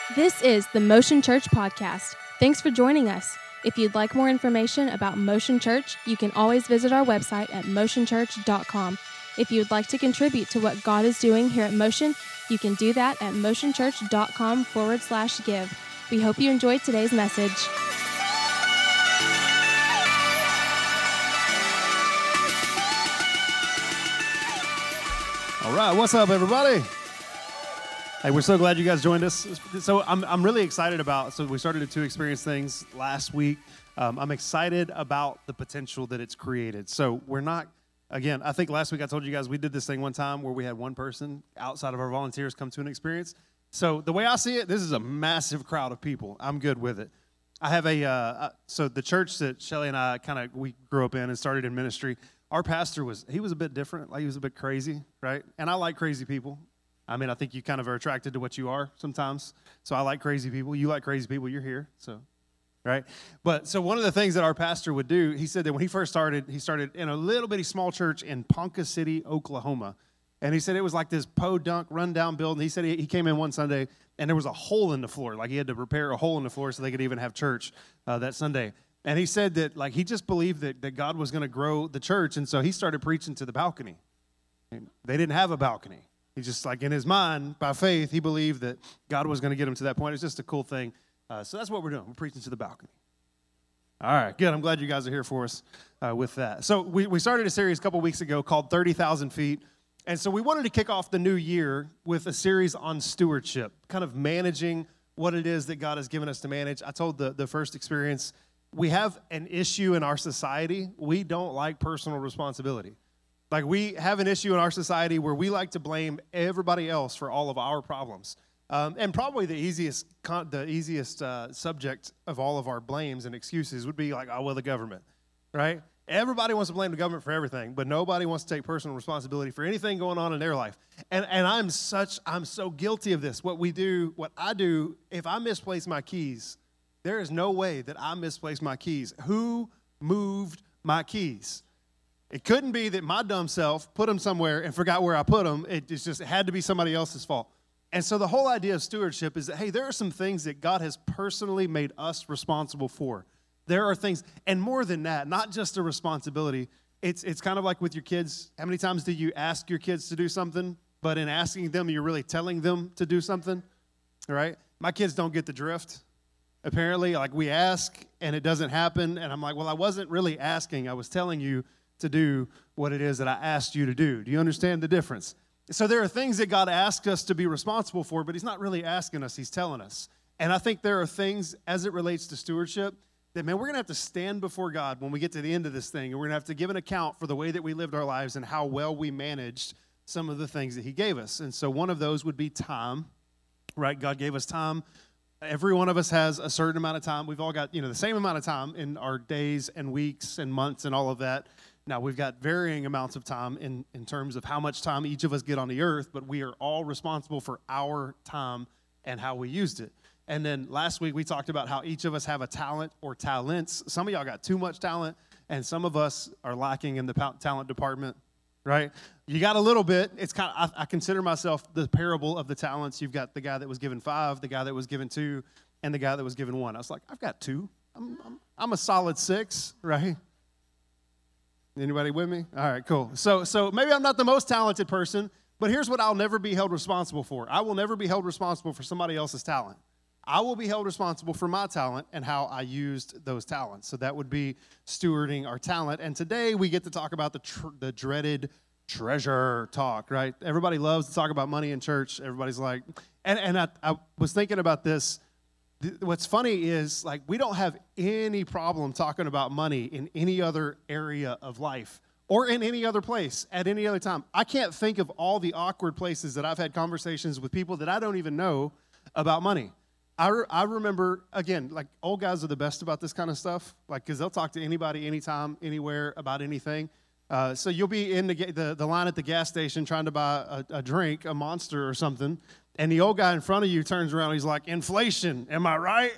This is the Motion Church Podcast. Thanks for joining us. If you'd like more information about Motion Church, you can always visit our website at motionchurch.com. If you'd like to contribute to what God is doing here at Motion, you can do that at motionchurch.com/give. We hope you enjoyed today's message. All right, what's up, everybody? Hey, we're so glad you guys joined us. So I'm really excited about, so we started the Two Experience things last week. I'm excited about the potential that it's created. So we're not, again, I think last week I told you guys we did this thing one time where we had one person outside of our volunteers come to an experience. So the way I see it, this is a massive crowd of people. I'm good with it. I have so the church that Shelly and I we grew up in and started in ministry, our pastor he was a bit different, like he was a bit crazy, right? And I like crazy people. I mean, I think you kind of are attracted to what you are sometimes. So I like crazy people. You like crazy people. You're here, so, right? But so one of the things that our pastor would do, he said that when he first started, he started in a little bitty small church in Ponca City, Oklahoma. And he said it was like this podunk, rundown building. He said he came in one Sunday, and there was a hole in the floor. Like he had to repair a hole in the floor so they could even have church that Sunday. And he said that like he just believed that God was going to grow the church, and so he started preaching to the balcony. And they didn't have a balcony. He just, like in his mind, by faith, he believed that God was going to get him to that point. It's just a cool thing. So that's what we're doing. We're preaching to the balcony. All right, good. I'm glad you guys are here for us with that. So we started a series a couple weeks ago called 30,000 Feet. And so we wanted to kick off the new year with a series on stewardship, kind of managing what it is that God has given us to manage. I told the first experience, we have an issue in our society. We don't like personal responsibility. Like we have an issue in our society where we like to blame everybody else for all of our problems. And probably the easiest subject of all of our blames and excuses would be like, oh, well, the government, right? Everybody wants to blame the government for everything, but nobody wants to take personal responsibility for anything going on in their life. And I'm so guilty of this. What I do, if I misplace my keys, there is no way that I misplaced my keys. Who moved my keys? It couldn't be that my dumb self put them somewhere and forgot where I put them. It had to be somebody else's fault. And so the whole idea of stewardship is that, hey, there are some things that God has personally made us responsible for. There are things, and more than that, not just a responsibility. It's kind of like with your kids. How many times do you ask your kids to do something, but in asking them, you're really telling them to do something, right? My kids don't get the drift. Apparently, like we ask, and it doesn't happen, and I'm like, well, I wasn't really asking. I was telling you to do what it is that I asked you to do. Do you understand the difference? So there are things that God asks us to be responsible for, but he's not really asking us, he's telling us. And I think there are things as it relates to stewardship that, man, we're going to have to stand before God when we get to the end of this thing, and we're going to have to give an account for the way that we lived our lives and how well we managed some of the things that he gave us. And so one of those would be time, right? God gave us time. Every one of us has a certain amount of time. We've all got, the same amount of time in our days and weeks and months and all of that. Now, we've got varying amounts of time in terms of how much time each of us get on the earth, but we are all responsible for our time and how we used it. And then last week, we talked about how each of us have a talent or talents. Some of y'all got too much talent, and some of us are lacking in the talent department, right? You got a little bit. It's kind of, I consider myself the parable of the talents. You've got the guy that was given 5, the guy that was given 2, and the guy that was given 1. I was like, I've got 2. I'm a solid 6, right? Anybody with me? All right, cool. So maybe I'm not the most talented person, but here's what I'll never be held responsible for. I will never be held responsible for somebody else's talent. I will be held responsible for my talent and how I used those talents. So that would be stewarding our talent. And today we get to talk about the dreaded treasure talk, right? Everybody loves to talk about money in church. Everybody's like, and I was thinking about this. What's funny is, like, we don't have any problem talking about money in any other area of life or in any other place at any other time. I can't think of all the awkward places that I've had conversations with people that I don't even know about money. I remember, again, like, old guys are the best about this kind of stuff, like, because they'll talk to anybody, anytime, anywhere about anything. So you'll be in the line at the gas station trying to buy a drink, a Monster or something, and the old guy in front of you turns around and he's like, inflation, am I right?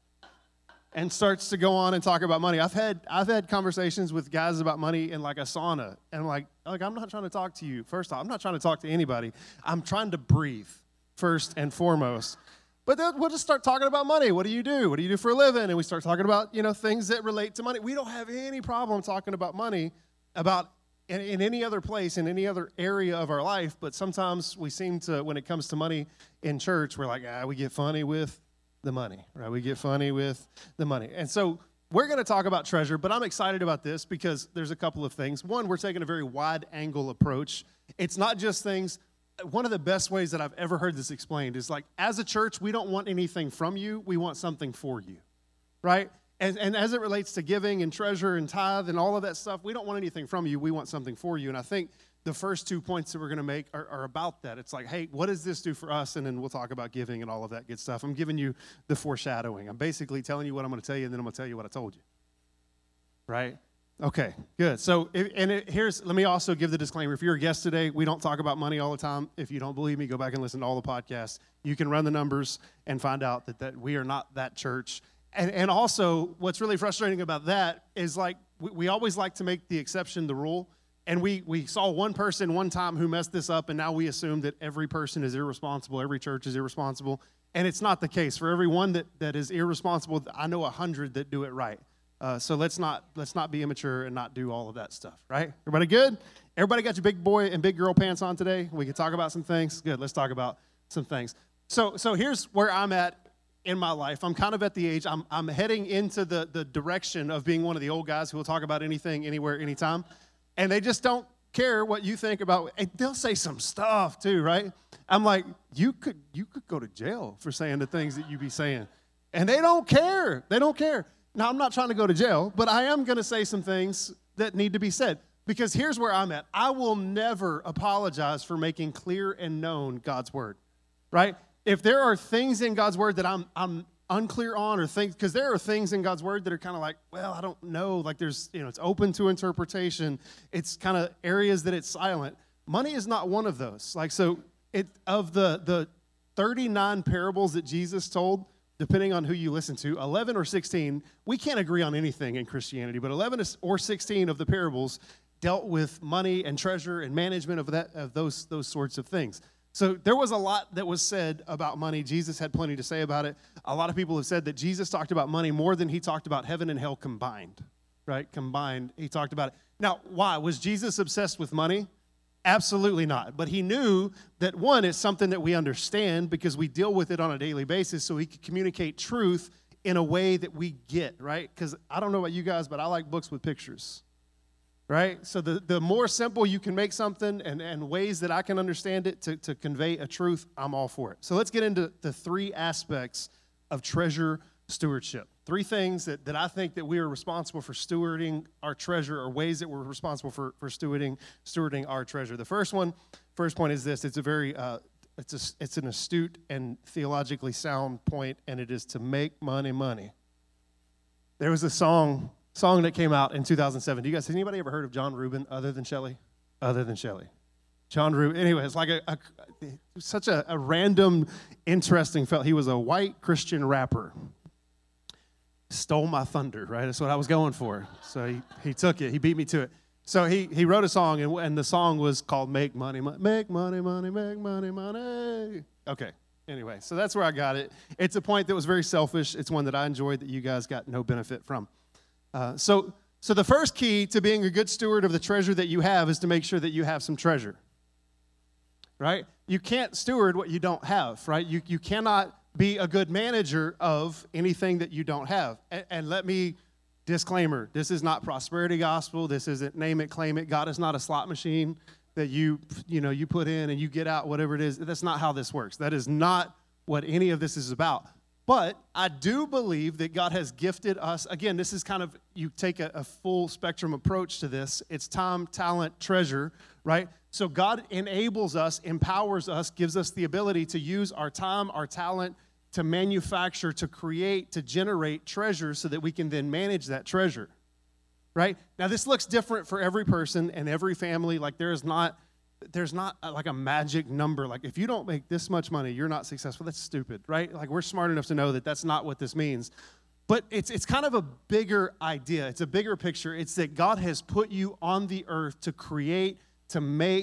And starts to go on and talk about money. I've had conversations with guys about money in like a sauna, and I'm not trying to talk to you. First off, I'm not trying to talk to anybody. I'm trying to breathe first and foremost. But then we'll just start talking about money. What do you do? What do you do for a living? And we start talking about, things that relate to money. We don't have any problem talking about money in any other place, in any other area of our life. But sometimes we seem to, when it comes to money in church, we're like, we get funny with the money, right? We get funny with the money. And so we're going to talk about treasure, but I'm excited about this because there's a couple of things. One, we're taking a very wide-angle approach. It's not just things. One of the best ways that I've ever heard this explained is like, as a church, we don't want anything from you. We want something for you, right? And as it relates to giving and treasure and tithe and all of that stuff, we don't want anything from you. We want something for you. And I think the first 2 points that we're going to make are about that. It's like, hey, what does this do for us? And then we'll talk about giving and all of that good stuff. I'm giving you the foreshadowing. I'm basically telling you what I'm going to tell you, and then I'm going to tell you what I told you, right? Okay, good. So, let me also give the disclaimer. If you're a guest today, we don't talk about money all the time. If you don't believe me, go back and listen to all the podcasts. You can run the numbers and find out that we are not that church. And also, what's really frustrating about that is like, we always like to make the exception the rule. And we saw one person one time who messed this up, and now we assume that every person is irresponsible, every church is irresponsible. And it's not the case. For every one that is irresponsible, I know 100 that do it right. So let's not be immature and not do all of that stuff, right? Everybody good? Everybody got your big boy and big girl pants on today? We can talk about some things? Good, let's talk about some things. So here's where I'm at in my life. I'm kind of at the age, I'm heading into the direction of being one of the old guys who will talk about anything, anywhere, anytime. And they just don't care what you think about, and they'll say some stuff too, right? I'm like, you could go to jail for saying the things that you be saying. And they don't care. They don't care. Now, I'm not trying to go to jail, but I am going to say some things that need to be said. Because here's where I'm at. I will never apologize for making clear and known God's word, right? If there are things in God's word that I'm unclear on, or things, because there are things in God's word that are kind of like, well, I don't know. Like there's, it's open to interpretation. It's kind of areas that it's silent. Money is not one of those. Like, so of the 39 parables that Jesus told, depending on who you listen to, 11 or 16, we can't agree on anything in Christianity, but 11 or 16 of the parables dealt with money and treasure and management of those sorts of things. So there was a lot that was said about money. Jesus had plenty to say about it. A lot of people have said that Jesus talked about money more than he talked about heaven and hell combined, right? Combined, he talked about it. Now, why? Was Jesus obsessed with money? Absolutely not. But he knew that, one, it's something that we understand because we deal with it on a daily basis, so he could communicate truth in a way that we get, right? Because I don't know about you guys, but I like books with pictures, right? So the more simple you can make something and ways that I can understand it to convey a truth, I'm all for it. So let's get into the 3 aspects of treasure stewardship. 3 things that I think that we are responsible for stewarding our treasure, or ways that we're responsible for stewarding our treasure. The first point is this. It's a very it's an astute and theologically sound point, and it is to make money. There was a song that came out in 2007. Do you guys, has anybody ever heard of John Reuben other than Shelley? John Reuben. Anyway, it's like such a random, interesting fellow. He was a white Christian rapper. Stole my thunder, right? That's what I was going for. So he took it. He beat me to it. So he wrote a song, and the song was called Make Money, Make Money, Make Money. Okay. Anyway, so that's where I got it. It's a point that was very selfish. It's one that I enjoyed that you guys got no benefit from. So the first key to being a good steward of the treasure that you have is to make sure that you have some treasure, right? You can't steward what you don't have, right? You cannot be a good manager of anything that you don't have. And let me, disclaimer, this is not prosperity gospel. This isn't name it, claim it. God is not a slot machine that you put in and you get out whatever it is. That's not how this works. That is not what any of this is about. But I do believe that God has gifted us. Again, this is kind of, you take a full spectrum approach to this. It's time, talent, treasure, right? So God enables us, empowers us, gives us the ability to use our time, our talent, to manufacture, to create, to generate treasure so that we can then manage that treasure, right? Now, this looks different for every person and every family. Like, there's not like a magic number. Like, if you don't make this much money, you're not successful. That's stupid, right? Like, we're smart enough to know that that's not what this means. But it's kind of a bigger idea. It's a bigger picture. It's that God has put you on the earth to create, to make,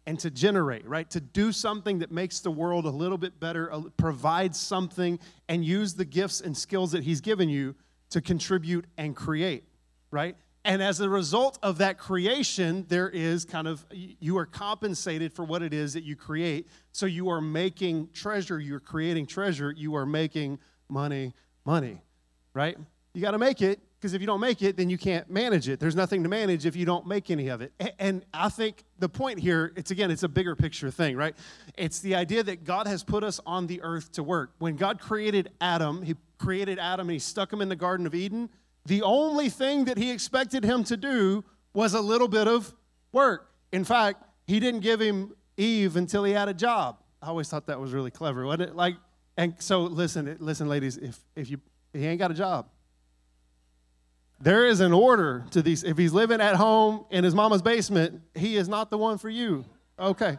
and to generate, right? To do something that makes the world a little bit better, provide something, and use the gifts and skills that he's given you to contribute and create, right? And as a result of that creation, there is you are compensated for what it is that you create. So you are making treasure, you're creating treasure, you are making money, right? You got to make it, because if you don't make it, then you can't manage it. There's nothing to manage if you don't make any of it. And I think the point here, it's a bigger picture thing, right? It's the idea that God has put us on the earth to work. When God created Adam, he created Adam and he stuck him in the Garden of Eden. The only thing that he expected him to do was a little bit of work. In fact, he didn't give him Eve until he had a job. I always thought that was really clever, wasn't it? And so listen, ladies, if he ain't got a job, there is an order to these. If he's living at home in his mama's basement, he is not the one for you. Okay.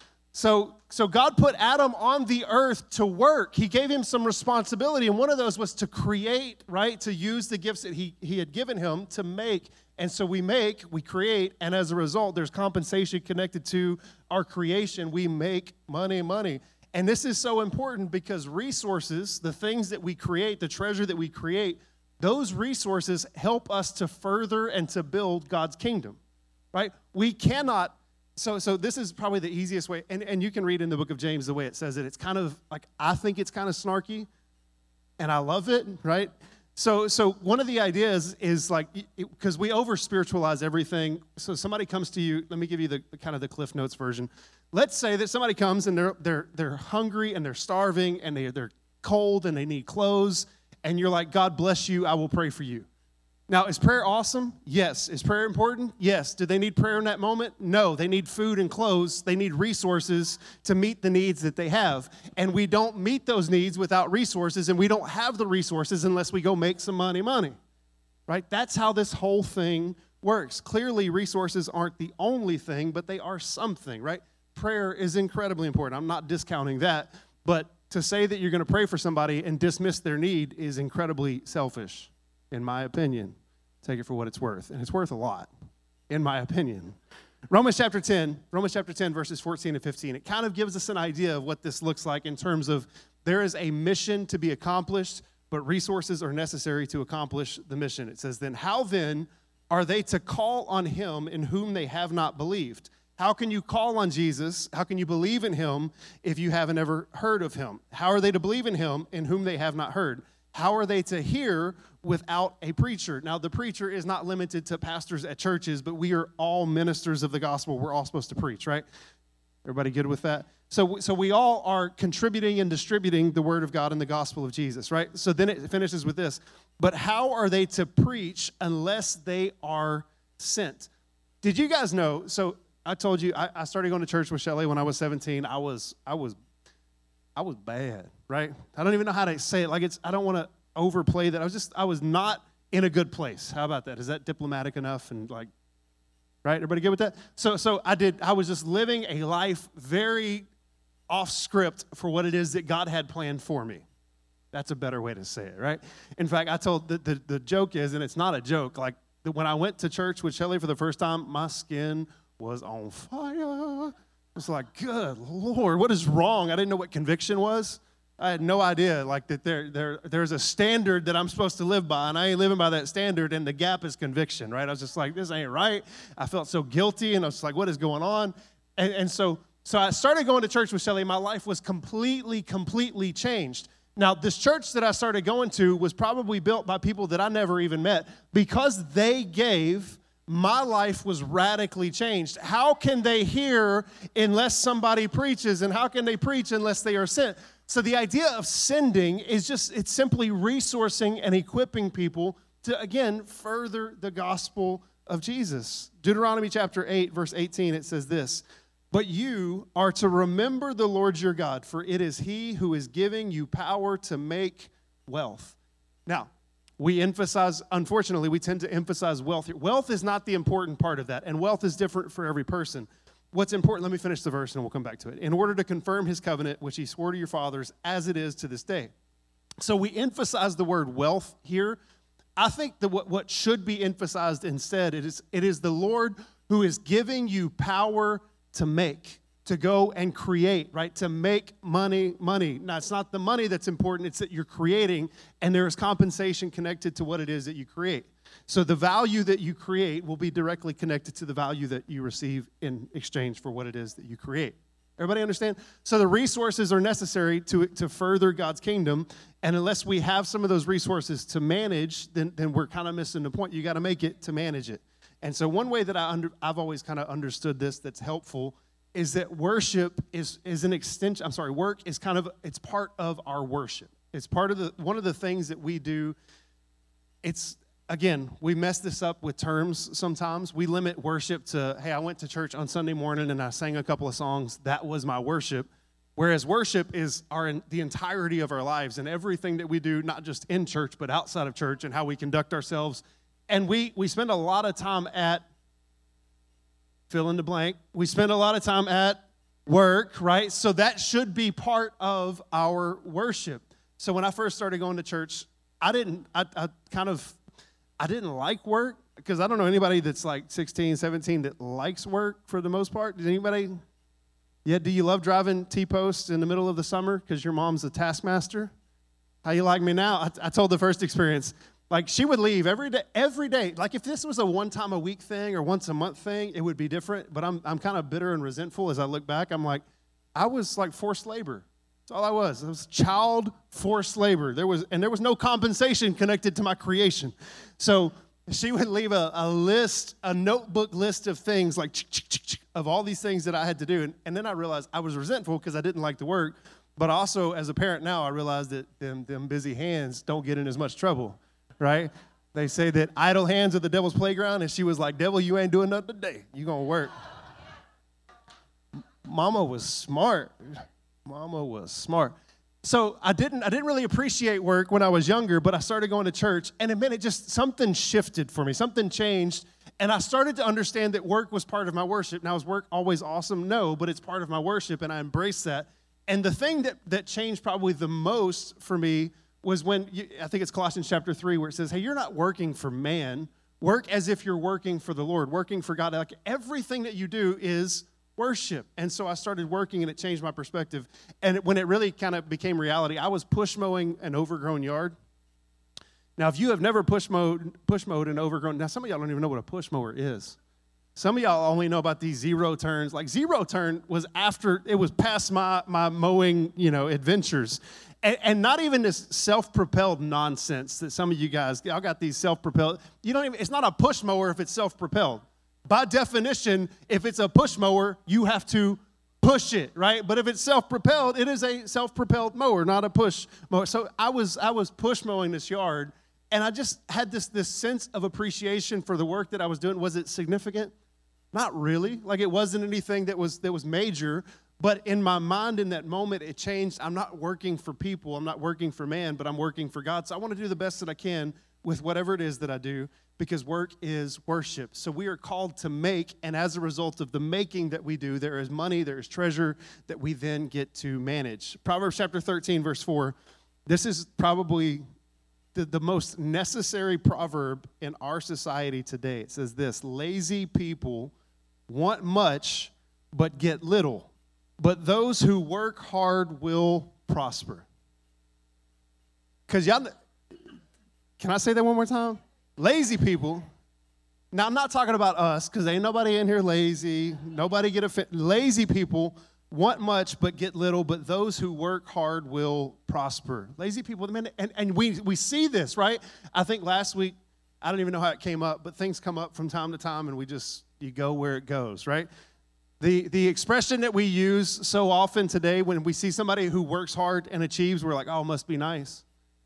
So God put Adam on the earth to work. He gave him some responsibility, and one of those was to create, right? To use the gifts that he had given him to make. And so we create, and as a result, there's compensation connected to our creation. We make money. And this is so important because resources, the things that we create, the treasure that we create, those resources help us to further and to build God's kingdom, right? We cannot. So this is probably the easiest way, and you can read in the book of James the way it says it. It's kind of like, I think it's kind of snarky, and I love it, right? So one of the ideas is like, because we over-spiritualize everything. So somebody comes to you, let me give you the kind of the Cliff Notes version. Let's say that somebody comes and they're hungry and they're starving and they're cold and they need clothes, and you're like, God bless you, I will pray for you. Now, is prayer awesome? Yes. Is prayer important? Yes. Do they need prayer in that moment? No. They need food and clothes. They need resources to meet the needs that they have. And we don't meet those needs without resources, and we don't have the resources unless we go make some money, right? That's how this whole thing works. Clearly, resources aren't the only thing, but they are something, right? Prayer is incredibly important. I'm not discounting that, but to say that you're going to pray for somebody and dismiss their need is incredibly selfish, in my opinion. Take it for what it's worth. And it's worth a lot, in my opinion. Romans chapter 10, verses 14 and 15. It kind of gives us an idea of what this looks like in terms of there is a mission to be accomplished, but resources are necessary to accomplish the mission. It says, how then are they to call on him in whom they have not believed? How can you call on Jesus? How can you believe in him if you haven't ever heard of him? How are they to believe in him in whom they have not heard? How are they to hear without a preacher? Now, the preacher is not limited to pastors at churches, but we are all ministers of the gospel. We're all supposed to preach, right? Everybody good with that? So we all are contributing and distributing the word of God and the gospel of Jesus, right? So then it finishes with this. But how are they to preach unless they are sent? Did you guys know? So I told you I started going to church with Shelly when I was 17. I was bad, right? I don't even know how to say it. I don't want to overplay that. I was not in a good place. How about that? Is that diplomatic enough? And right? Everybody good with that? So I was just living a life very off script for what it is that God had planned for me. That's a better way to say it, right? In fact, I told the joke is, and it's not a joke, like when I went to church with Shelly for the first time, my skin was on fire. It's like, good Lord, what is wrong? I didn't know what conviction was. I had no idea, that there's a standard that I'm supposed to live by, and I ain't living by that standard, and the gap is conviction, right? I was just like, this ain't right. I felt so guilty, and I was like, what is going on? And so I started going to church with Shelly. My life was completely changed. Now, this church that I started going to was probably built by people that I never even met. Because they gave, my life was radically changed. How can they hear unless somebody preaches? And how can they preach unless they are sent? So the idea of sending is it's simply resourcing and equipping people to, again, further the gospel of Jesus. Deuteronomy chapter 8, verse 18, it says this, but you are to remember the Lord your God, for it is he who is giving you power to make wealth. Now, unfortunately, we tend to emphasize wealth here. Wealth is not the important part of that, and wealth is different for every person. What's important, let me finish the verse and we'll come back to it. In order to confirm his covenant, which he swore to your fathers, as it is to this day. So we emphasize the word wealth here. I think that what should be emphasized instead, it is the Lord who is giving you power to make. to go and create, right? To make money. Now, it's not the money that's important. It's that you're creating, and there is compensation connected to what it is that you create. So the value that you create will be directly connected to the value that you receive in exchange for what it is that you create. Everybody understand? So the resources are necessary to further God's kingdom, and unless we have some of those resources to manage, then we're kind of missing the point. You got to make it to manage it. And so one way that I've always kind of understood this that's helpful is that worship is an extension. Work is it's part of our worship. It's part of one of the things that we do. Again, we mess this up with terms sometimes. We limit worship to, hey, I went to church on Sunday morning and I sang a couple of songs. That was my worship. Whereas worship is the entirety of our lives and everything that we do, not just in church, but outside of church, and how we conduct ourselves. And we spend a lot of time at fill in the blank. We spend a lot of time at work, right? So that should be part of our worship. So when I first started going to church, I didn't like work, because I don't know anybody that's like 16, 17 that likes work for the most part. Did anybody? Yeah, do you love driving T-posts in the middle of the summer because your mom's a taskmaster? How you like me now? I told the first experience. Like, she would leave every day. Like, if this was a one-time-a-week thing or once-a-month thing, it would be different. But I'm kind of bitter and resentful as I look back. I'm like, I was like forced labor. That's all I was. It was child forced labor. There was no compensation connected to my creation. So she would leave a notebook list of things, like of all these things that I had to do. And then I realized I was resentful because I didn't like the work. But also, as a parent now, I realized that them busy hands don't get in as much trouble. Right? They say that idle hands are the devil's playground, and she was like, devil, you ain't doing nothing today. You gonna work. Mama was smart. So I didn't really appreciate work when I was younger, but I started going to church, and something shifted for me. Something changed, and I started to understand that work was part of my worship. Now, is work always awesome? No, but it's part of my worship, and I embrace that. And the thing that changed probably the most for me was when, I think it's Colossians chapter 3, where it says, hey, you're not working for man. Work as if you're working for the Lord, working for God. Like, everything that you do is worship. And so I started working, and it changed my perspective. And when it really kind of became reality, I was push mowing an overgrown yard. Now, if you have never push mowed an overgrown, now some of y'all don't even know what a push mower is. Some of y'all only know about these zero turns. Like, zero turn was past my mowing, adventures. And not even this self-propelled nonsense that some of you guys, y'all got these self-propelled. It's not a push mower if it's self-propelled. By definition, if it's a push mower, you have to push it, right? But if it's self-propelled, it is a self-propelled mower, not a push mower. So I was push mowing this yard, and I just had this sense of appreciation for the work that I was doing. Was it significant? Not really. Like, it wasn't anything that was major. But in my mind in that moment, it changed. I'm not working for people. I'm not working for man, but I'm working for God. So I want to do the best that I can with whatever it is that I do, because work is worship. So we are called to make, and as a result of the making that we do, there is money, there is treasure that we then get to manage. Proverbs chapter 13, verse 4. This is probably the most necessary proverb in our society today. It says this: lazy people want much but get little, but those who work hard will prosper. Because y'all, can I say that one more time? Lazy people. Now, I'm not talking about us, because ain't nobody in here lazy. Nobody get offended. Lazy people want much but get little, but those who work hard will prosper. Lazy people, and we see this, right? I think last week, I don't even know how it came up, but things come up from time to time, and you go where it goes, right? The expression that we use so often today when we see somebody who works hard and achieves, we're like, oh, must be nice.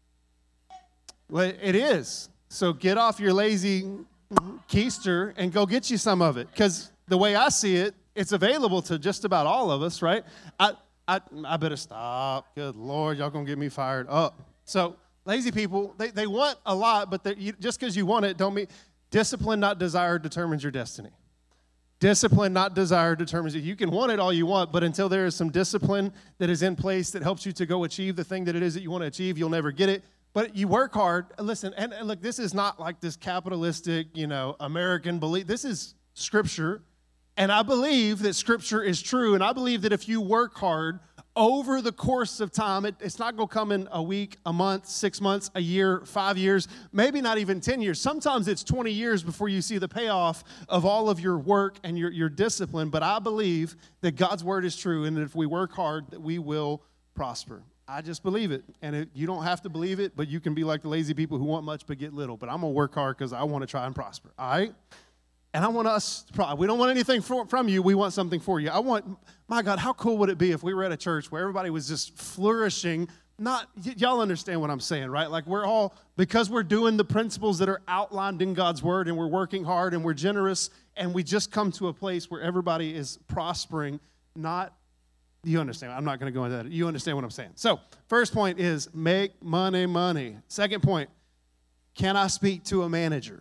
Well, it is. So get off your lazy keister and go get you some of it. Because the way I see it, it's available to just about all of us, right? I better stop. Good Lord, y'all going to get me fired up. So lazy people, they want a lot, but just because you want it don't mean discipline, not desire, determines your destiny. Discipline, not desire, determines it. You can want it all you want, but until there is some discipline that is in place that helps you to go achieve the thing that it is that you want to achieve, you'll never get it. But you work hard. Listen, and look, this is not like this capitalistic, American belief. This is Scripture. And I believe that Scripture is true, and I believe that if you work hard over the course of time, it's not going to come in a week, a month, 6 months, a year, 5 years, maybe not even 10 years. Sometimes it's 20 years before you see the payoff of all of your work and your discipline. But I believe that God's word is true, and that if we work hard, that we will prosper. I just believe it. And you don't have to believe it, but you can be like the lazy people who want much but get little. But I'm going to work hard because I want to try and prosper. All right? And I want us, we don't want anything from you. We want something for you. My God, how cool would it be if we were at a church where everybody was just flourishing? Y'all understand what I'm saying, right? Like because we're doing the principles that are outlined in God's word, and we're working hard and we're generous, and we just come to a place where everybody is prospering, you understand. I'm not going to go into that. You understand what I'm saying. So, first point is make money. Second point, can I speak to a manager?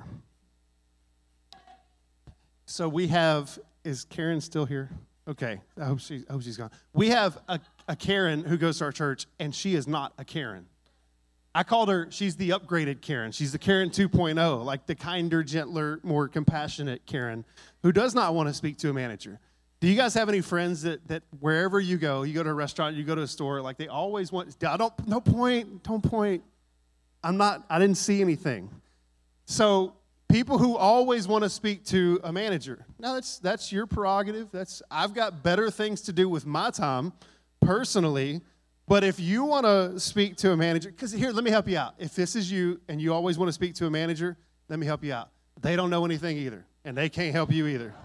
So we have, is Karen still here? Okay, I hope she's gone. We have a Karen who goes to our church, and she is not a Karen. I called her, she's the upgraded Karen. She's the Karen 2.0, like the kinder, gentler, more compassionate Karen who does not want to speak to a manager. Do you guys have any friends that wherever you go to a restaurant, you go to a store, like they always want, don't point. I didn't see anything. So, people who always want to speak to a manager. Now, that's your prerogative. I've got better things to do with my time, personally. But if you want to speak to a manager, because here, let me help you out. If this is you and you always want to speak to a manager, let me help you out. They don't know anything either, and they can't help you either.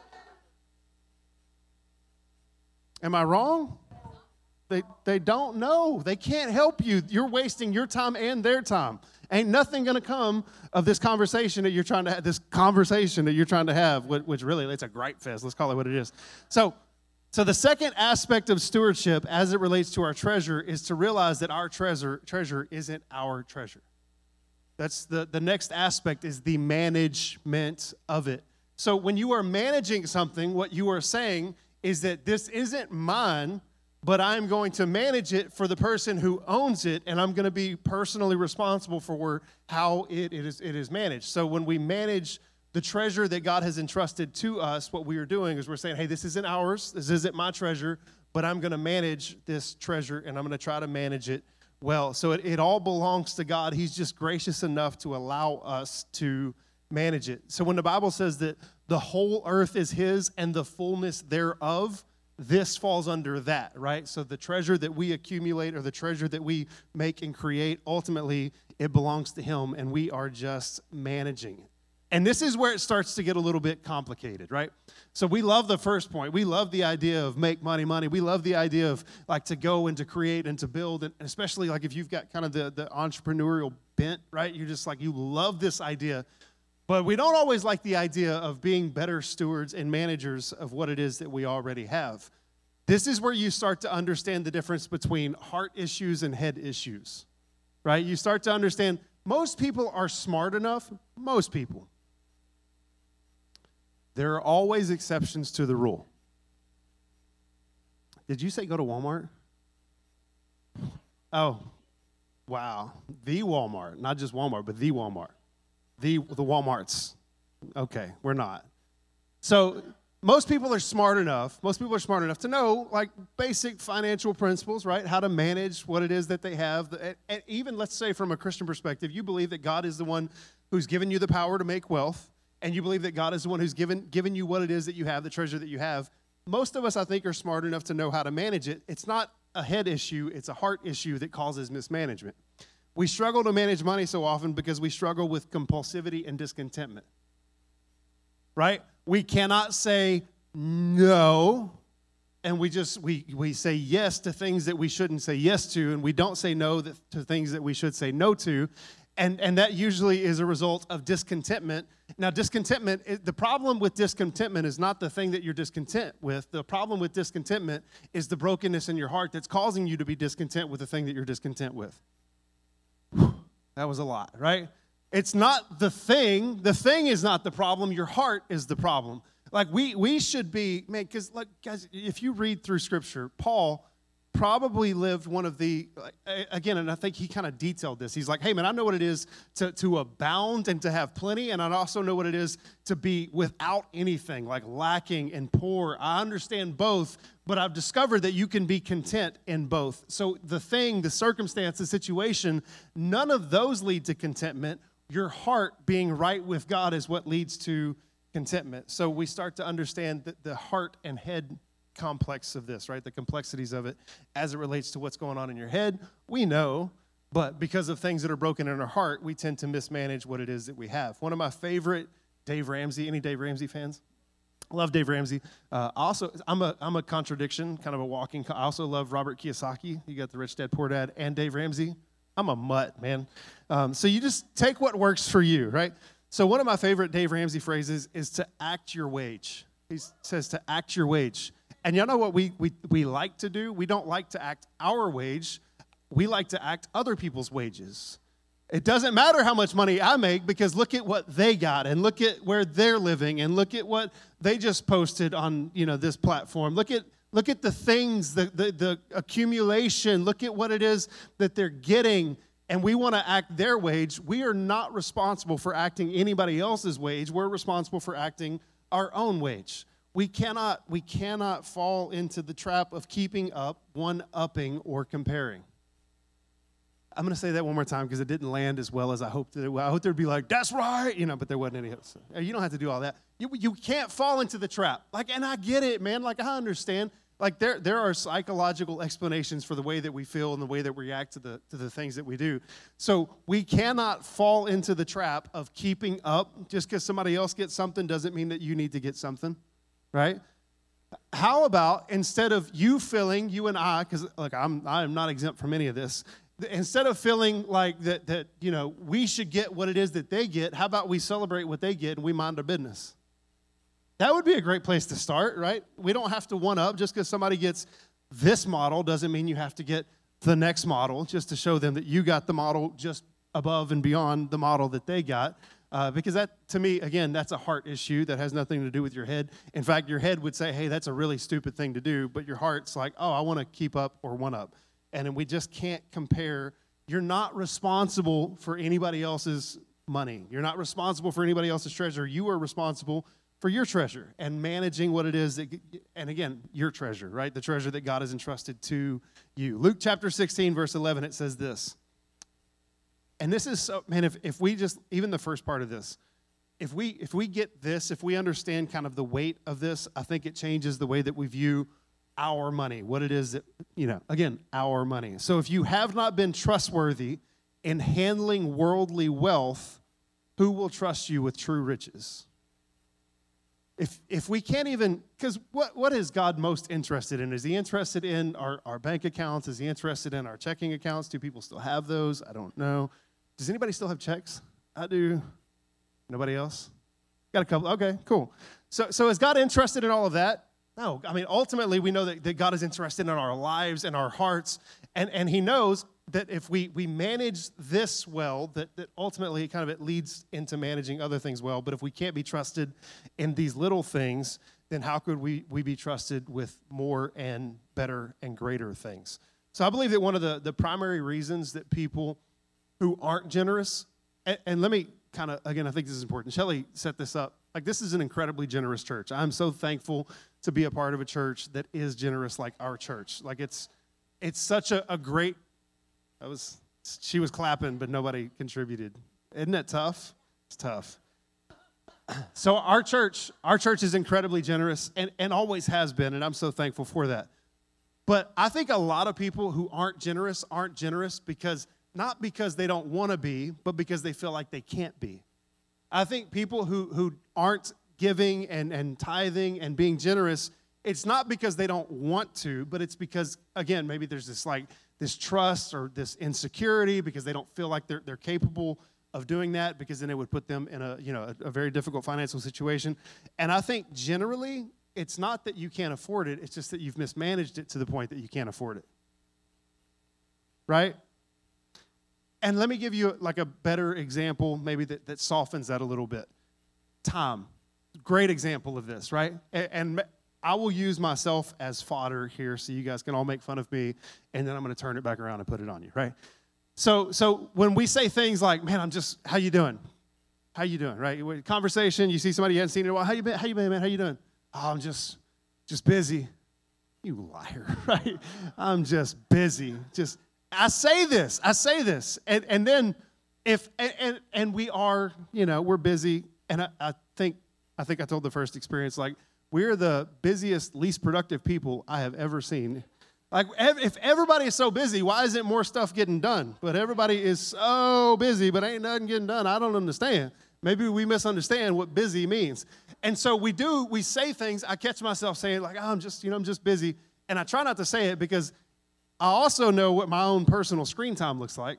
Am I wrong? They don't know. They can't help you. You're wasting your time and their time. Ain't nothing going to come of this conversation that you're trying to have, which really, it's a gripe fest. Let's call it what it is. So the second aspect of stewardship as it relates to our treasure is to realize that our treasure isn't our treasure. That's the next aspect is the management of it. So when you are managing something, what you are saying is that this isn't mine, but I'm going to manage it for the person who owns it, and I'm going to be personally responsible for how it is managed. So when we manage the treasure that God has entrusted to us, what we are doing is we're saying, hey, this isn't ours, this isn't my treasure, but I'm going to manage this treasure, and I'm going to try to manage it well. So it all belongs to God. He's just gracious enough to allow us to manage it. So when the Bible says that the whole earth is His and the fullness thereof, this falls under that, right? So the treasure that we accumulate or the treasure that we make and create, ultimately, it belongs to Him, and we are just managing it. And this is where it starts to get a little bit complicated, right? So we love the first point. We love the idea of make money. We love the idea of like to go and to create and to build, and especially like if you've got kind of the entrepreneurial bent, right? You're just like, you love this idea. But we don't always like the idea of being better stewards and managers of what it is that we already have. This is where you start to understand the difference between heart issues and head issues, right? You start to understand most people are smart enough, most people. There are always exceptions to the rule. Did you say go to Walmart? Oh, wow. The Walmart, not just Walmart, but the Walmart. The Walmarts. Okay, we're not. So most people are smart enough to know like basic financial principles, right? How to manage what it is that they have. And even let's say from a Christian perspective, you believe that God is the one who's given you the power to make wealth, and you believe that God is the one who's given you what it is that you have, the treasure that you have. Most of us, I think, are smart enough to know how to manage it. It's not a head issue, it's a heart issue that causes mismanagement. We struggle to manage money so often because we struggle with compulsivity and discontentment, right? We cannot say no, and we say yes to things that we shouldn't say yes to, and we don't say no to things that we should say no to, and that usually is a result of discontentment. Now, the problem with discontentment is not the thing that you're discontent with. The problem with discontentment is the brokenness in your heart that's causing you to be discontent with the thing that you're discontent with. That was a lot, right? It's not the thing. The thing is not the problem. Your heart is the problem. Like we should be, man, because like guys, if you read through Scripture, Paul probably lived one of the, again, and I think he kind of detailed this. He's like, hey, man, I know what it is to abound and to have plenty, and I also know what it is to be without anything, like lacking and poor. I understand both, but I've discovered that you can be content in both. So the thing, the circumstance, the situation, none of those lead to contentment. Your heart being right with God is what leads to contentment. So we start to understand the heart and head complex of this, right? The complexities of it as it relates to what's going on in your head. We know, but because of things that are broken in our heart, we tend to mismanage what it is that we have. One of my favorite, Dave Ramsey. Any Dave Ramsey fans? Love Dave Ramsey. I'm a contradiction, kind of a walking. I also love Robert Kiyosaki. You got the Rich Dad Poor Dad and Dave Ramsey. I'm a mutt, man. So you just take what works for you, right? So one of my favorite Dave Ramsey phrases is to act your wage. He says to act your wage. And you know what we like to do? We don't like to act our wage. We like to act other people's wages. It doesn't matter how much money I make because look at what they got and look at where they're living and look at what they just posted on, this platform. Look at the things, the accumulation. Look at what it is that they're getting, and we want to act their wage. We are not responsible for acting anybody else's wage. We're responsible for acting our own wage. We cannot fall into the trap of keeping up, one-upping, or comparing. I'm going to say that one more time because it didn't land as well as I hoped it would. I hoped there'd be like, that's right, but there wasn't any. So you don't have to do all that. You can't fall into the trap. And I get it, man. I understand. There are psychological explanations for the way that we feel and the way that we react to the things that we do. So we cannot fall into the trap of keeping up. Just because somebody else gets something doesn't mean that you need to get something, right? How about instead of you and I, because I am not exempt from any of this, instead of feeling like that we should get what it is that they get, how about we celebrate what they get and we mind our business? That would be a great place to start, right? We don't have to one up. Just because somebody gets this model doesn't mean you have to get the next model just to show them that you got the model just above and beyond the model that they got. Because that, to me, again, that's a heart issue that has nothing to do with your head. In fact, your head would say, hey, that's a really stupid thing to do, but your heart's like, oh, I want to keep up or one up. And we just can't compare. You're not responsible for anybody else's money. You're not responsible for anybody else's treasure. You are responsible for your treasure and managing what it is that, and again, your treasure, right? The treasure that God has entrusted to you. Luke chapter 16, verse 11, it says this. And this is so, man, if we just, even the first part of this, if we get this, if we understand kind of the weight of this, I think it changes the way that we view our money, what it is that, again, our money. So if you have not been trustworthy in handling worldly wealth, who will trust you with true riches? If we can't even, because what is God most interested in? Is he interested in our bank accounts? Is he interested in our checking accounts? Do people still have those? I don't know. Does anybody still have checks? I do. Nobody else? Got a couple. Okay, cool. So is God interested in all of that? No. Ultimately, we know that God is interested in our lives and our hearts, and he knows that if we manage this well, that ultimately it leads into managing other things well. But if we can't be trusted in these little things, then how could we be trusted with more and better and greater things? So I believe that one of the primary reasons that people who aren't generous, and let me again, I think this is important. Shelley set this up. This is an incredibly generous church. I'm so thankful to be a part of a church that is generous like our church. It's such a great, she was clapping, but nobody contributed. Isn't that tough? It's tough. So our church is incredibly generous and always has been, and I'm so thankful for that. But I think a lot of people who aren't generous because, not because they don't want to be, but because they feel like they can't be. I think people who aren't giving and tithing and being generous, it's not because they don't want to, but it's because, again, maybe there's this trust or this insecurity because they don't feel like they're capable of doing that, because then it would put them in a very difficult financial situation. And I think generally it's not that you can't afford it, it's just that you've mismanaged it to the point that you can't afford it. Right? And let me give you a better example maybe that softens that a little bit. Time. Great example of this, right? And I will use myself as fodder here so you guys can all make fun of me, and then I'm going to turn it back around and put it on you, right? So when we say things like, man, how you doing? How you doing, right? Conversation, you see somebody you hadn't seen in a while. How you been, man? How you doing? Oh, I'm just busy. You liar, right? I'm just busy. I say this. And then and we are, we're busy. And I think I told the first experience, like, we're the busiest, least productive people I have ever seen. Like, if everybody is so busy, why isn't more stuff getting done? But everybody is so busy, but ain't nothing getting done. I don't understand. Maybe we misunderstand what busy means. And so we say things. I catch myself saying, like, oh, I'm just busy. And I try not to say it because I also know what my own personal screen time looks like.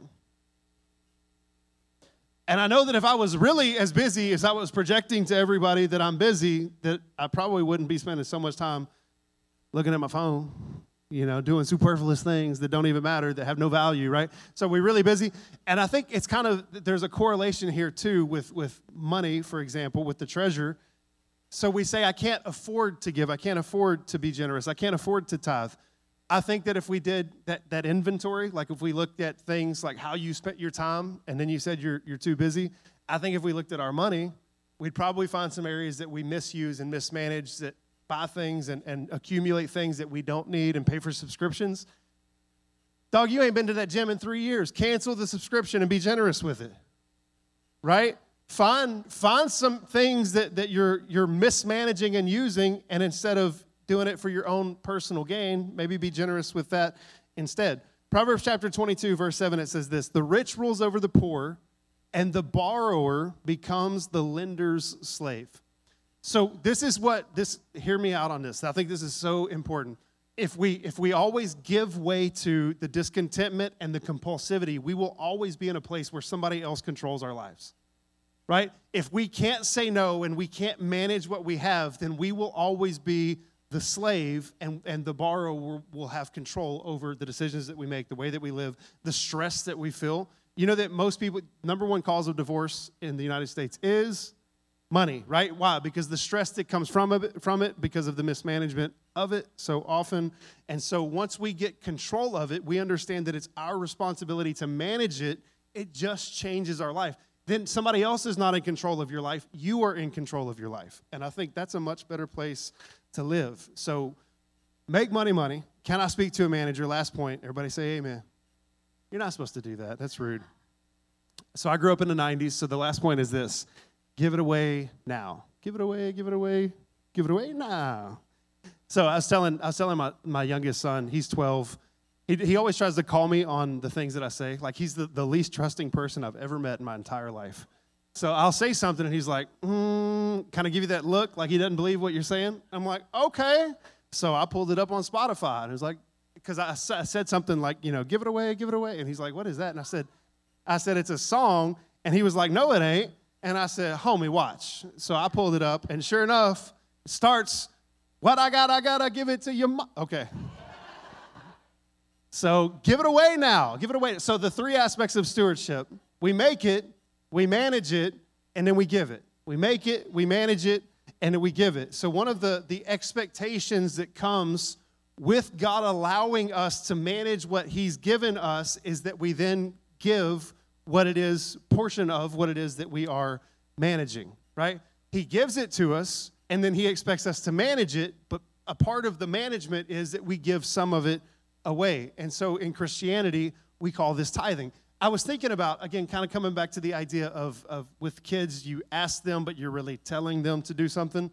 And I know that if I was really as busy as I was projecting to everybody that I'm busy, that I probably wouldn't be spending so much time looking at my phone, doing superfluous things that don't even matter, that have no value, right? So we're really busy. And I think it's there's a correlation here too with money, for example, with the treasure. So we say, I can't afford to give. I can't afford to be generous. I can't afford to tithe. I think that if we did that inventory, like if we looked at things like how you spent your time and then you said you're too busy, I think if we looked at our money, we'd probably find some areas that we misuse and mismanage, that buy things and accumulate things that we don't need and pay for subscriptions. Dog, you ain't been to that gym in 3 years. Cancel the subscription and be generous with it, right? Find some things that you're mismanaging and using, and instead of doing it for your own personal gain, maybe be generous with that instead. Proverbs chapter 22, verse 7, it says this: the rich rules over the poor, and the borrower becomes the lender's slave. So hear me out on this. I think this is so important. If we always give way to the discontentment and the compulsivity, we will always be in a place where somebody else controls our lives, right? If we can't say no and we can't manage what we have, then we will always be the slave, and the borrower will have control over the decisions that we make, the way that we live, the stress that we feel. You know that most people, number one cause of divorce in the United States is money, right? Why? Because the stress that comes from it, because of the mismanagement of it so often. And so once we get control of it, we understand that it's our responsibility to manage it. It just changes our life. Then somebody else is not in control of your life. You are in control of your life. And I think that's a much better place to live. So make money. Can I speak to a manager? Last point. Everybody say amen. You're not supposed to do that. That's rude. So I grew up in the 90s. So the last point is this: give it away now. Give it away now. So I was telling my youngest son, he's 12. He always tries to call me on the things that I say. Like, he's the least trusting person I've ever met in my entire life. So I'll say something, and he's like, kind of give you that look, like he doesn't believe what you're saying. I'm like, okay. So I pulled it up on Spotify, and it was like, because I said something like, give it away. And he's like, what is that? And I said, it's a song. And he was like, no, it ain't. And I said, homie, watch. So I pulled it up, and sure enough, it starts, what I gotta give it to your mom. Okay. So give it away now. Give it away. So the three aspects of stewardship: we make it, we manage it, and then we give it. We make it, we manage it, and then we give it. So one of the expectations that comes with God allowing us to manage what he's given us is that we then give portion of what it is that we are managing, right? He gives it to us, and then he expects us to manage it, but a part of the management is that we give some of it away. And so in Christianity, we call this tithing. I was thinking about, again, kind of coming back to the idea of with kids, you ask them, but you're really telling them to do something.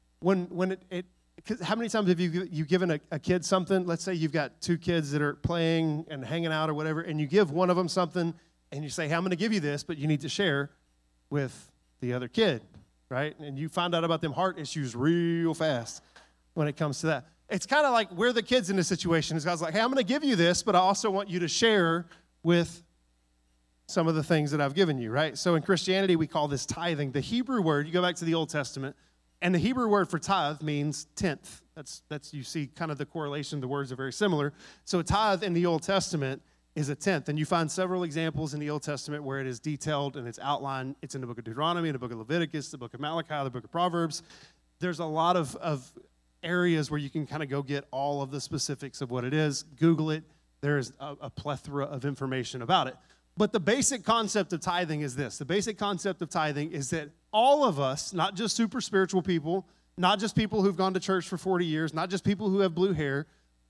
How many times have you given a kid something? Let's say you've got two kids that are playing and hanging out or whatever, and you give one of them something, and you say, hey, I'm going to give you this, but you need to share with the other kid, right? And you find out about them heart issues real fast when it comes to that. It's kind of like we're the kids in this situation. God's like, hey, I'm going to give you this, but I also want you to share with some of the things that I've given you, right? So in Christianity, we call this tithing. The Hebrew word, you go back to the Old Testament, and the Hebrew word for tithe means tenth. That's you see kind of the correlation. The words are very similar. So a tithe in the Old Testament is a tenth. And you find several examples in the Old Testament where it is detailed and it's outlined. It's in the book of Deuteronomy, in the book of Leviticus, the book of Malachi, the book of Proverbs. There's a lot of areas where you can kind of go get all of the specifics of what it is. Google it. There's a plethora of information about it. But the basic concept of tithing is this. The basic concept of tithing is that all of us, not just super spiritual people, not just people who've gone to church for 40 years, not just people who have blue hair,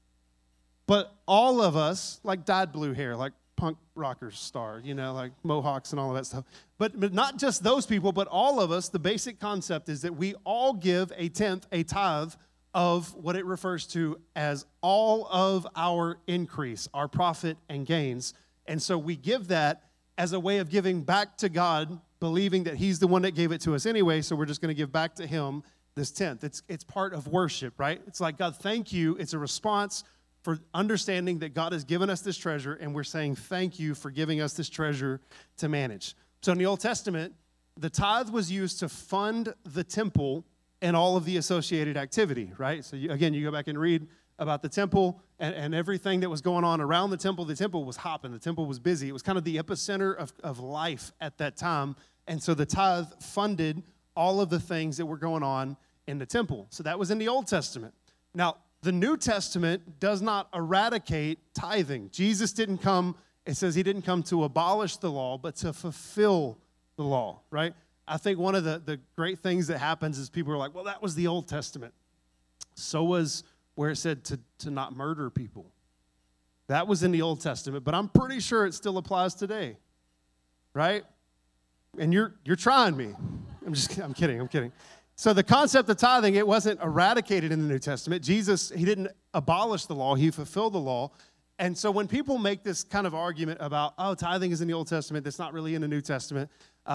but all of us, like dyed blue hair, like punk rockers star, like mohawks and all of that stuff. But not just those people, but all of us, the basic concept is that we all give a tenth, a tithe, of what it refers to as all of our increase, our profit and gains. And so we give that as a way of giving back to God, believing that he's the one that gave it to us anyway, so we're just going to give back to him this tenth. It's part of worship, right? It's like, God, thank you. It's a response for understanding that God has given us this treasure, and we're saying thank you for giving us this treasure to manage. So in the Old Testament, the tithe was used to fund the temple and all of the associated activity, right? So you go back and read about the temple and everything that was going on around the temple. The temple was hopping. The temple was busy. It was kind of the epicenter of life at that time. And so the tithe funded all of the things that were going on in the temple. So that was in the Old Testament. Now, the New Testament does not eradicate tithing. Jesus didn't come, it says he didn't come to abolish the law, but to fulfill the law, right? I think one of the great things that happens is people are like, well, that was the Old Testament. So was where it said to not murder people. That was in the Old Testament, but I'm pretty sure it still applies today, right? And you're trying me. I'm kidding. So the concept of tithing, it wasn't eradicated in the New Testament. Jesus, he didn't abolish the law. He fulfilled the law. And so when people make this kind of argument about, oh, tithing is in the Old Testament, that's not really in the New Testament,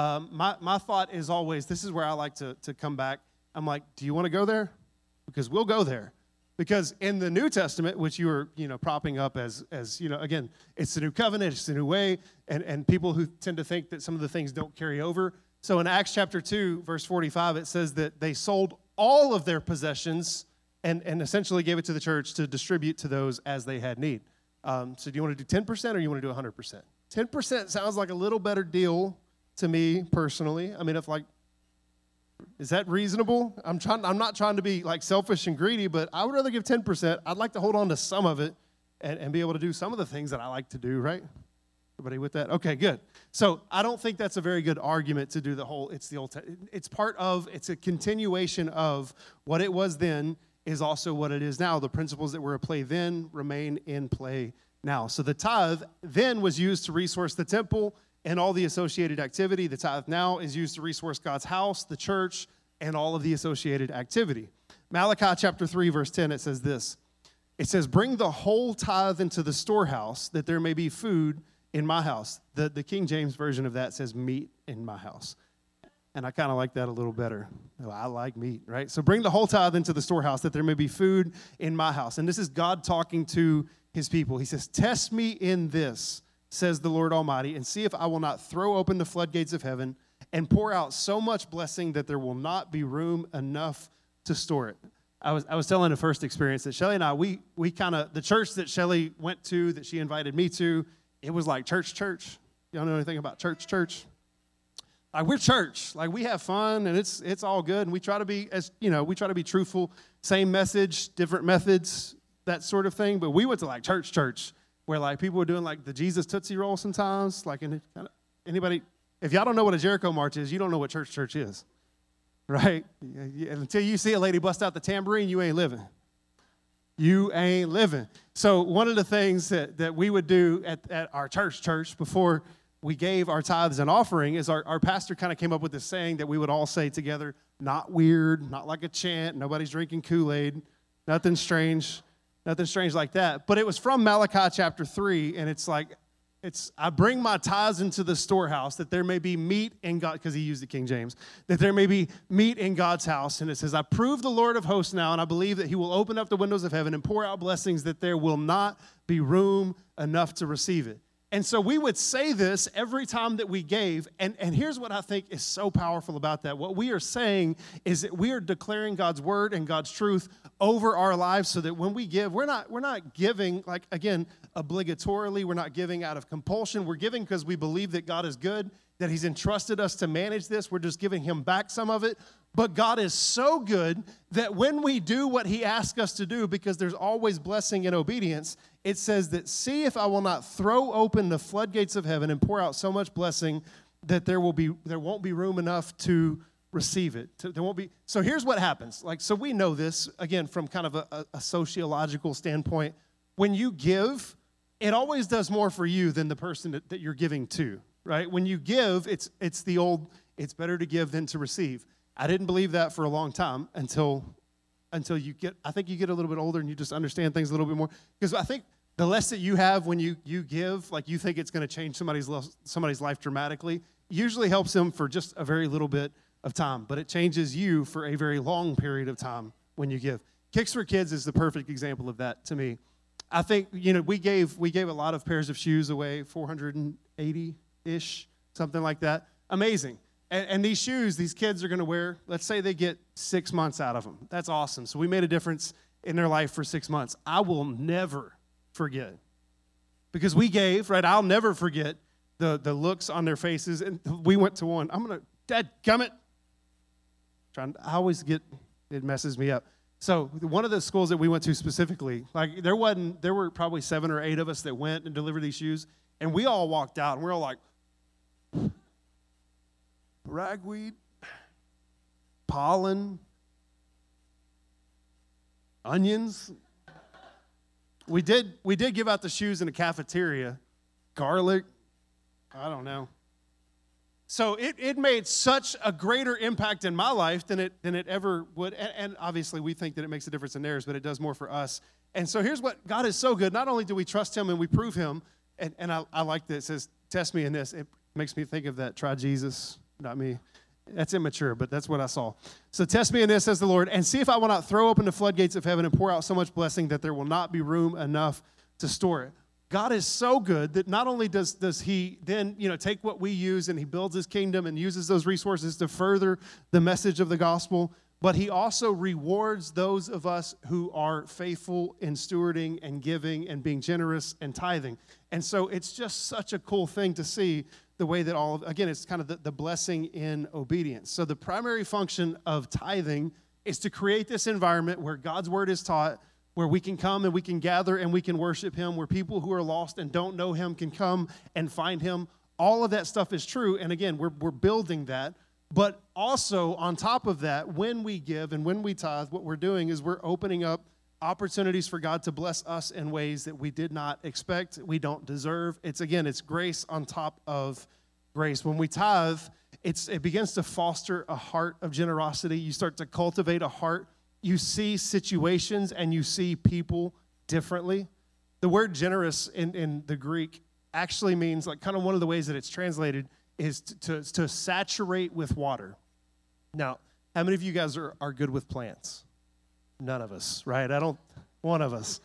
my thought is always, this is where I like to come back. I'm like, do you want to go there? Because we'll go there. Because in the New Testament, which you are, propping up as again, it's the new covenant, it's the new way, and people who tend to think that some of the things don't carry over. So in Acts chapter 2, verse 45, it says that they sold all of their possessions and essentially gave it to the church to distribute to those as they had need. So do you want to do 10% or you want to do 100%? 10% sounds like a little better deal to me personally. I mean, is that reasonable? I'm not trying to be like selfish and greedy, but I would rather give 10%. I'd like to hold on to some of it and be able to do some of the things that I like to do, right? Everybody with that? Okay, good. So I don't think that's a very good argument to do it's a continuation of what it was then is also what it is now. The principles that were at play then remain in play now. So the tithe then was used to resource the temple and all the associated activity. The tithe now is used to resource God's house, the church, and all of the associated activity. Malachi chapter 3, verse 10, it says this. It says, bring the whole tithe into the storehouse, that there may be food in my house. The King James version of that says meat in my house. And I kind of like that a little better. I like meat, right? So bring the whole tithe into the storehouse, that there may be food in my house. And this is God talking to his people. He says, test me in this, says the Lord Almighty, and see if I will not throw open the floodgates of heaven and pour out so much blessing that there will not be room enough to store it. I was telling a first experience that Shelly and I, we kind of, the church that Shelly went to, that she invited me to, it was like church. Y'all know anything about church? Like we're church. Like we have fun and it's all good. And we try to be truthful. Same message, different methods, that sort of thing. But we went to like church, where like people were doing like the Jesus Tootsie Roll sometimes. Like anybody, if y'all don't know what a Jericho March is, you don't know what church is, right? Until you see a lady bust out the tambourine, you ain't living. You ain't living. So one of the things that we would do at our church before we gave our tithes and offering is our pastor kind of came up with this saying that we would all say together, not weird, not like a chant, nobody's drinking Kool-Aid, nothing strange like that. But it was from Malachi chapter 3, and it's like, I bring my tithes into the storehouse that there may be meat in God, because he used the King James, that there may be meat in God's house. And it says, I prove the Lord of hosts now, and I believe that he will open up the windows of heaven and pour out blessings that there will not be room enough to receive it. And so we would say this every time that we gave, and here's what I think is so powerful about that. What we are saying is that we are declaring God's word and God's truth over our lives so that when we give, we're not giving, like, again, obligatorily. We're not giving out of compulsion. We're giving because we believe that God is good that he's entrusted us to manage this. We're just giving him back some of it. But God is so good that when we do what he asks us to do, because there's always blessing in obedience, it says that, see if I will not throw open the floodgates of heaven and pour out so much blessing that there won't be room enough to receive it. There won't be. So here's what happens. So we know this, again, from kind of a sociological standpoint. When you give, it always does more for you than the person that you're giving to, right? When you give, it's the old, it's better to give than to receive. I didn't believe that for a long time until you get a little bit older and you just understand things a little bit more. Because I think the less that you have when you give, like you think it's going to change somebody's life dramatically, usually helps them for just a very little bit of time. But it changes you for a very long period of time when you give. Kicks for Kids is the perfect example of that to me. I think, we gave a lot of pairs of shoes away, 480-ish, something like that. Amazing. And these shoes, these kids are going to wear, let's say they get 6 months out of them. That's awesome. So we made a difference in their life for 6 months. I will never forget. Because we gave, right? I'll never forget the looks on their faces. And we went to one. Dadgummit. It messes me up. So one of the schools that we went to specifically, there were probably 7 or 8 of us that went and delivered these shoes. And we all walked out and we're all like, ragweed, pollen, onions. We did give out the shoes in the cafeteria. Garlic, I don't know. So it made such a greater impact in my life than it ever would. And obviously we think that it makes a difference in theirs, but it does more for us. And so here's what, God is so good. Not only do we trust him and we prove him, and I like that it says, test me in this. It makes me think of that, try Jesus. Not me. That's immature, but that's what I saw. So test me in this, says the Lord, and see if I will not throw open the floodgates of heaven and pour out so much blessing that there will not be room enough to store it. God is so good that not only does he then, take what we use and he builds his kingdom and uses those resources to further the message of the gospel, but he also rewards those of us who are faithful in stewarding and giving and being generous and tithing. And so it's just such a cool thing to see the way that again, it's kind of the blessing in obedience. So the primary function of tithing is to create this environment where God's word is taught, where we can come and we can gather and we can worship him, where people who are lost and don't know him can come and find him. All of that stuff is true. And again, we're building that. But also on top of that, when we give and when we tithe, what we're doing is we're opening up opportunities for God to bless us in ways that we did not expect, we don't deserve. It's grace on top of grace. When we tithe, it begins to foster a heart of generosity. You start to cultivate a heart. You see situations and you see people differently. The word generous in the Greek actually means, kind of one of the ways that it's translated is to saturate with water. Now, how many of you guys are good with plants? None of us, right? One of us.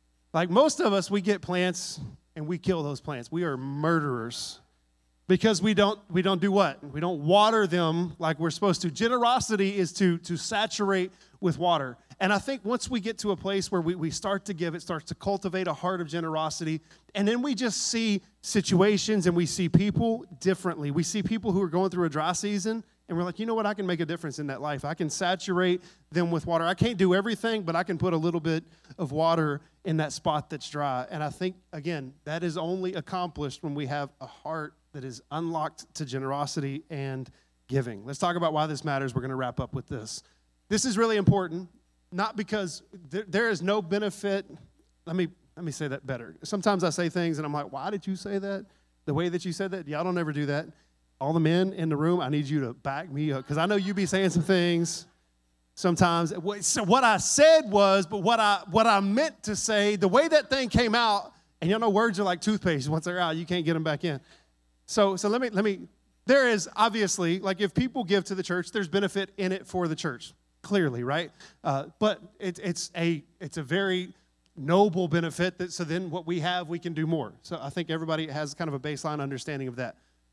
Most of us, we get plants and we kill those plants. We are murderers because we don't do what? We don't water them like we're supposed to. Generosity is to saturate with water. And I think once we get to a place where we start to give, it starts to cultivate a heart of generosity. And then we just see situations and we see people differently. We see people who are going through a dry season, and we're like, you know what? I can make a difference in that life. I can saturate them with water. I can't do everything, but I can put a little bit of water in that spot that's dry. And I think, again, that is only accomplished when we have a heart that is unlocked to generosity and giving. Let's talk about why this matters. We're going to wrap up with this. This is really important, not because there is no benefit. Let me say that better. Sometimes I say things, and I'm like, why did you say that? The way that you said that? Y'all don't ever do that. All the men in the room, I need you to back me up, because I know you be saying some things sometimes. So what I said was, but what I meant to say, the way that thing came out, and y'all know words are like toothpaste. Once they're out, you can't get them back in. So let me. There is obviously, if people give to the church, there's benefit in it for the church, clearly, right? But it's a very noble benefit. So then what we have, we can do more. So I think everybody has kind of a baseline understanding of that.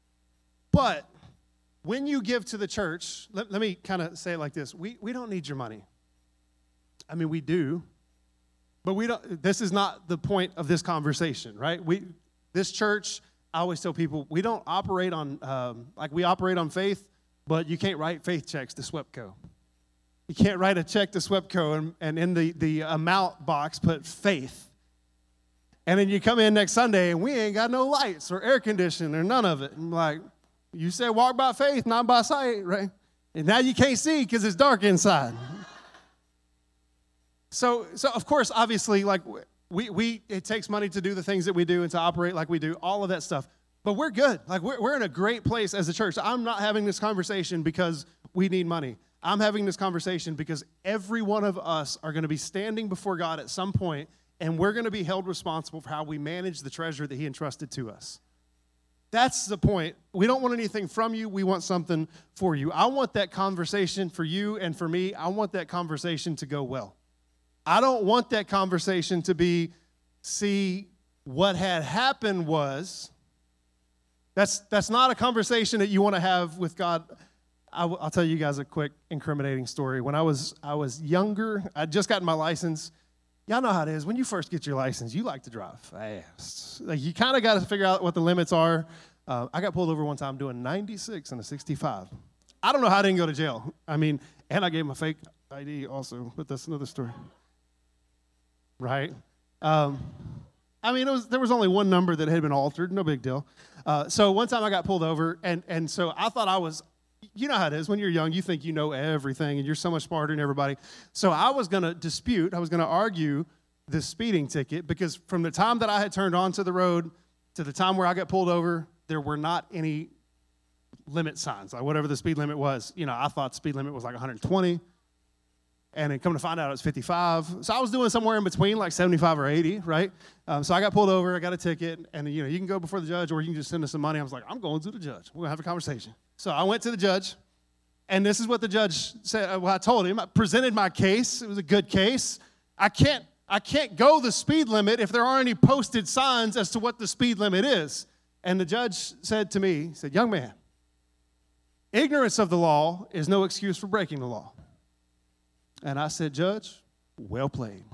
But when you give to the church, let me kind of say it like this. We don't need your money. I mean, we do, but we don't. This is not the point of this conversation, right? This church, I always tell people, we don't operate on, we operate on faith, but you can't write faith checks to SWEPCO. You can't write a check to SWEPCO and in the amount box put faith. And then you come in next Sunday and we ain't got no lights or air conditioning or none of it. And like, you said walk by faith, not by sight, right? And now you can't see because it's dark inside. So of course, obviously, like it takes money to do the things that we do and to operate like we do, all of that stuff. But we're good. Like we're in a great place as a church. I'm not having this conversation because we need money. I'm having this conversation because every one of us are going to be standing before God at some point, and we're going to be held responsible for how we manage the treasure that he entrusted to us. That's the point. We don't want anything from you. We want something for you. I want that conversation for you and for me. I want that conversation to go well. I don't want that conversation to be, see, what had happened was, that's not a conversation that you want to have with God. I'll tell you guys a quick incriminating story. When I was younger, I just gotten my license. Y'all know how it is. When you first get your license, you like to drive fast. Like you kind of got to figure out what the limits are. I got pulled over one time doing 96 and a 65. I don't know how I didn't go to jail. I mean, and I gave him a fake ID also, but that's another story. Right? I mean, there was only one number that had been altered. No big deal. So one time I got pulled over, and so I thought I was, you know how it is. When you're young, you think you know everything, and you're so much smarter than everybody. So I was going to argue this speeding ticket, because from the time that I had turned onto the road to the time where I got pulled over, there were not any limit signs, like whatever the speed limit was. You know, I thought the speed limit was like 120. And then come to find out it was 55. So I was doing somewhere in between, like 75 or 80, right? So I got pulled over. I got a ticket. And, you know, you can go before the judge or you can just send us some money. I was like, I'm going to the judge. We're going to have a conversation. So I went to the judge. And this is what the judge said. Well, I told him. I presented my case. It was a good case. I can't go the speed limit if there aren't any posted signs as to what the speed limit is. And the judge said to me, he said, young man, ignorance of the law is no excuse for breaking the law. And I said, Judge, well played.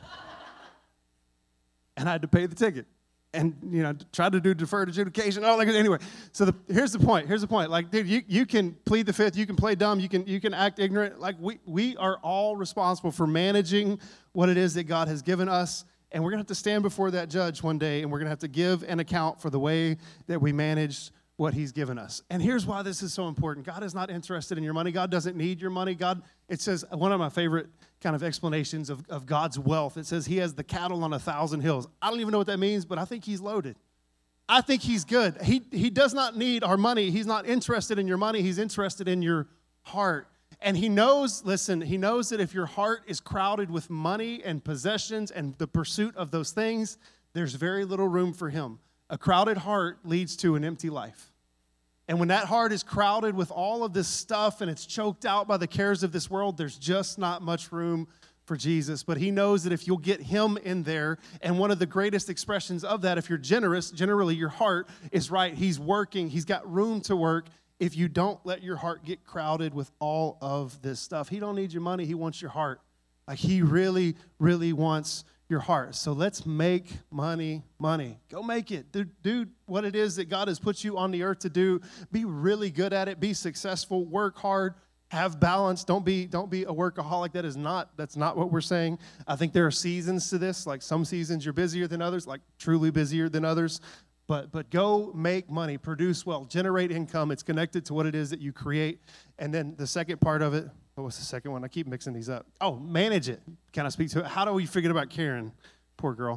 And I had to pay the ticket. And, you know, tried to do deferred adjudication. Anyway, so here's the point. Like, dude, you can plead the fifth. You can play dumb. You can act ignorant. Like, we are all responsible for managing what it is that God has given us. And we're going to have to stand before that judge one day, and we're going to have to give an account for the way that we managed what he's given us. And here's why this is so important. God is not interested in your money. God doesn't need your money. It says, one of my favorite kind of explanations of God's wealth, it says he has the cattle on 1,000 hills. I don't even know what that means, but I think he's loaded. I think he's good. He does not need our money. He's not interested in your money. He's interested in your heart. And he knows that if your heart is crowded with money and possessions and the pursuit of those things, there's very little room for him. A crowded heart leads to an empty life. And when that heart is crowded with all of this stuff and it's choked out by the cares of this world, there's just not much room for Jesus. But he knows that if you'll get him in there, and one of the greatest expressions of that, if you're generous, generally your heart is right. He's working. He's got room to work. If you don't let your heart get crowded with all of this stuff, he don't need your money. He wants your heart. Like he really, really wants your heart. So let's make money. Go make it. Do what it is that God has put you on the earth to do. Be really good at it. Be successful. Work hard. Have balance. Don't be a workaholic. That's not what we're saying. I think there are seasons to this. Like some seasons you're busier than others, like truly busier than others. But go make money, produce wealth, generate income. It's connected to what it is that you create. And then the second part of it, what was the second one? I keep mixing these up. Oh, manage it. Can I speak to it? How do we forget about Karen? Poor girl.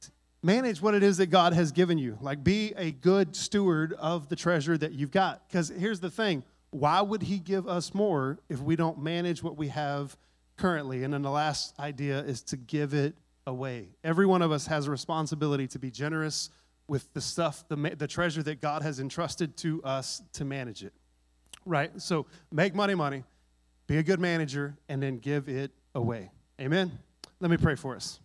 Manage what it is that God has given you. Like be a good steward of the treasure that you've got. Because here's the thing. Why would he give us more if we don't manage what we have currently? And then the last idea is to give it away. Every one of us has a responsibility to be generous with the stuff, the treasure that God has entrusted to us to manage it, right? So make money, be a good manager, and then give it away. Amen? Let me pray for us.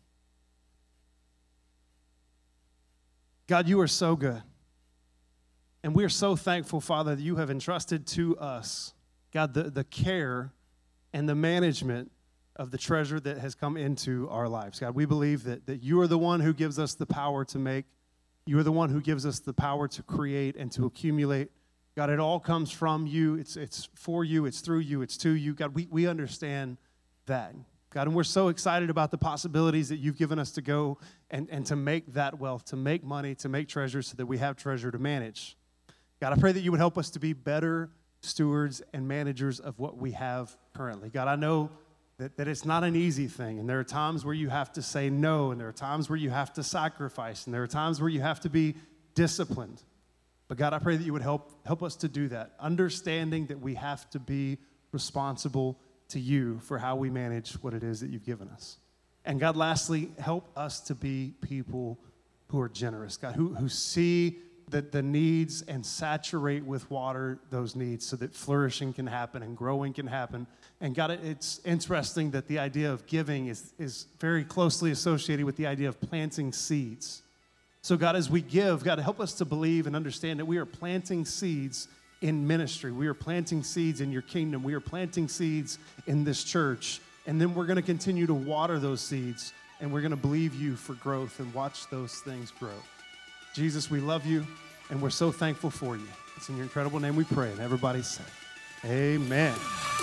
God, you are so good. And we are so thankful, Father, that you have entrusted to us, God, the care and the management of the treasure that has come into our lives. God, we believe that you are the one who gives us the power to make You are the one who gives us the power to create and to accumulate. God, it all comes from you. It's for you. It's through you. It's to you. God, we understand that. God, and we're so excited about the possibilities that you've given us to go and to make that wealth, to make money, to make treasure so that we have treasure to manage. God, I pray that you would help us to be better stewards and managers of what we have currently. God, I know that it's not an easy thing, and there are times where you have to say no, and there are times where you have to sacrifice, and there are times where you have to be disciplined. But God, I pray that you would help us to do that, understanding that we have to be responsible to you for how we manage what it is that you've given us. And God, lastly, help us to be people who are generous, God, who see the needs and saturate with water those needs so that flourishing can happen and growing can happen. And God, it's interesting that the idea of giving is very closely associated with the idea of planting seeds. So God, as we give, God, help us to believe and understand that we are planting seeds in ministry. We are planting seeds in your kingdom. We are planting seeds in this church. And then we're going to continue to water those seeds, and we're going to believe you for growth and watch those things grow. Jesus, we love you, and we're so thankful for you. It's in your incredible name we pray, and everybody say, amen.